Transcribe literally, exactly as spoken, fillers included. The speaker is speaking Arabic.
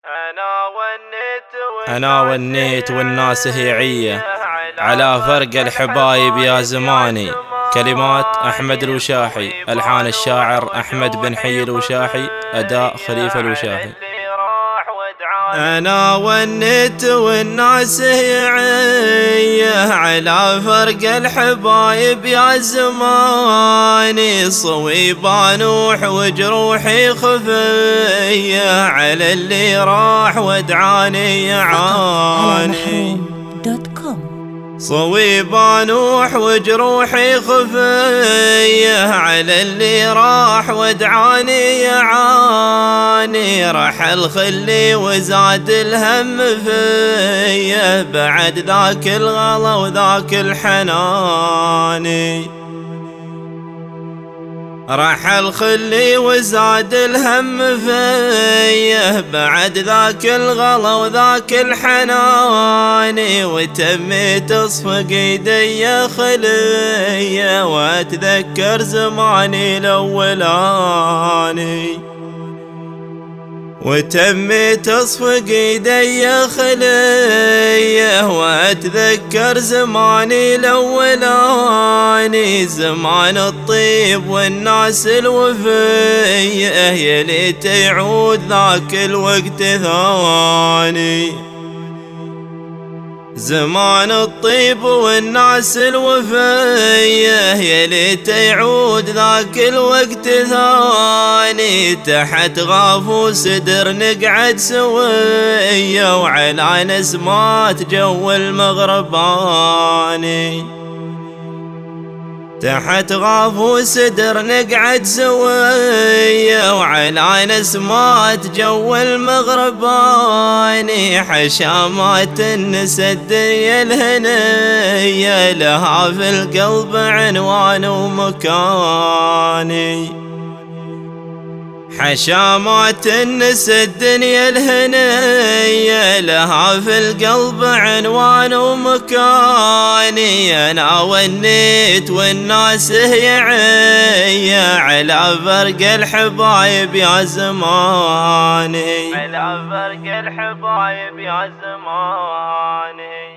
أنا ونيت أنا ونيت والناس هيعية على فرق الحبايب يا زماني. كلمات أحمد الوشاحي، ألحان الشاعر أحمد بن حي الوشاحي، أداء خليفة الوشاحي. أنا ونيت والناس هيعية على فرق الحبايب يا زماني. صويبة نوح وجروحي خفية على اللي راح ودعاني يعاني. صويبة نوح وجروحي خفية على اللي راح ودعاني يعاني. رحل خلي وزاد الهم فيا بعد ذاك الغلا وذاك الحناني. رحل خلي وزاد الهم فيه بعد ذاك الغلا وذاك الحناني. وتميت اصفق ايدي خليه واتذكر زماني الاولاني. وتميت اصفق ايدي خليه واتذكر زماني الاولاني. زمان الطيب والناس الوفيه يا ليت يعود ذاك الوقت ثاني. زمان الطيب والناس الوفيه يا ليت يعود ذاك الوقت ثاني. تحت غاف سدر نقعد سويه وعلى نسمات جو المغرباني. تحت غاف وسدر نقعد سويه وعلى نسمات جو المغرباني. حشامات النسى الدنيا الهنية لها في القلب عنوان ومكاني. حشامات النسى الدنيا الهنية لها في القلب عنوان ومكاني. أنا ونيت والناس هيعية على فرق الحبايب يا زماني. على فرق الحبايب يا زماني.